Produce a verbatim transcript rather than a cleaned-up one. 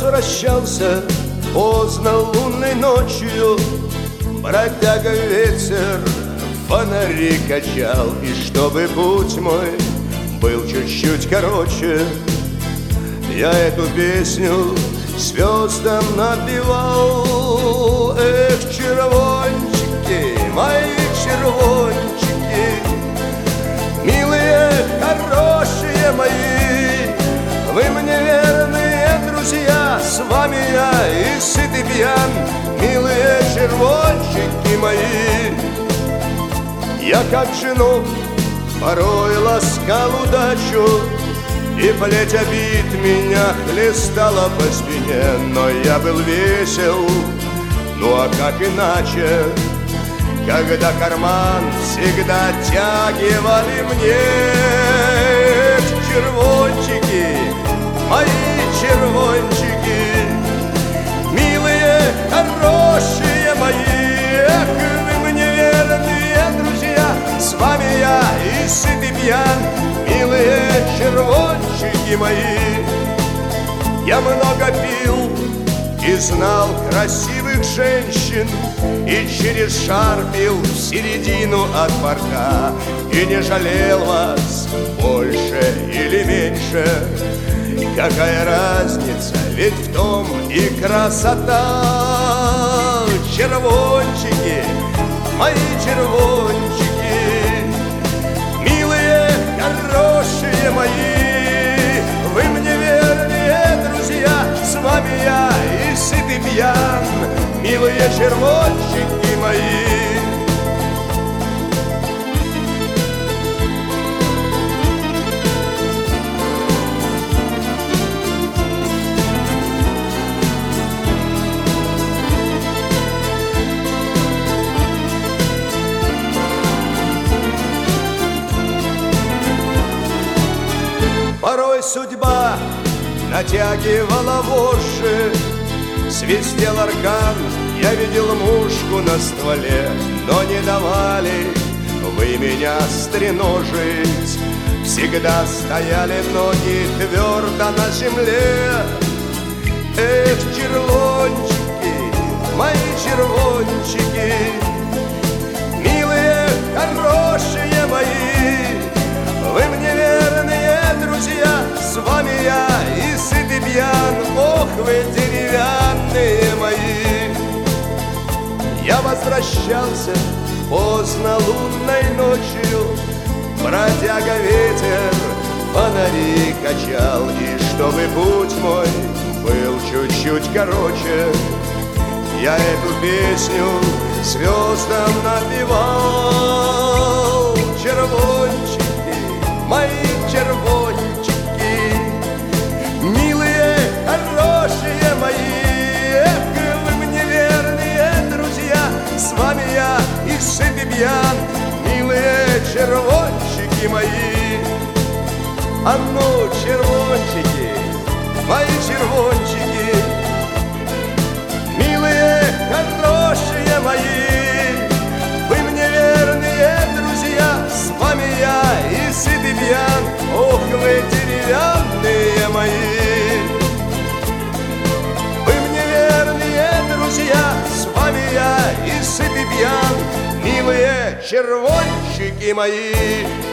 возвращался поздно лунной ночью, бродяга ветер фонари качал, и чтобы путь мой был чуть-чуть короче, я эту песню звездам напевал. Эх, червончики, мои червончики, милые, хорошие мои, вы мне верные друзья, с вами я и сыт и пьян, милые червончики мои. Я как жену порой ласкал удачу, и плеть обид меня хлестала по спине, но я был весел, ну а как иначе, когда карман всегда оттягивали мне. Червончики, мои червончики, милые, хорошие мои, эх, вы мне верные друзья, с вами я и сыт и пьян, милые червончики мои. Я много пил и знал красивых женщин, и через шар пил в середину от парка, и не жалел вас больше или меньше. Какая разница, ведь в том и красота. Червончики, мои червончики, милые, хорошие мои, вы мне верные друзья, с вами я и сыт и пьян, милые червончики мои. Порой судьба натягивала воши, свистел аркан, я видел мушку на стволе, но не давали вы меня стреножить. Всегда стояли ноги твердо на земле. Эх, червончики, мои червончики, милые, хорошие мои, вы мне верные друзья, с вами я и сыт и пьян, ох, вы деревянные мои. Я возвращался поздно лунной ночью, бродяга ветер фонари качал, и чтобы путь мой был чуть-чуть короче, я эту песню звездам напевал. Червончики, мои червончики, милые, хорошие мои, эх, вы мне верные друзья, с вами я и сыт и пьян, милые червончики мои. А ну, червончики, мои червончики, милые, хорошие мои, вы мне верные друзья, с вами я и сыт и пьян, ох, вы деревянные мои. Вы мне верные друзья, с вами я и сыт и пьян, милые червончики мои.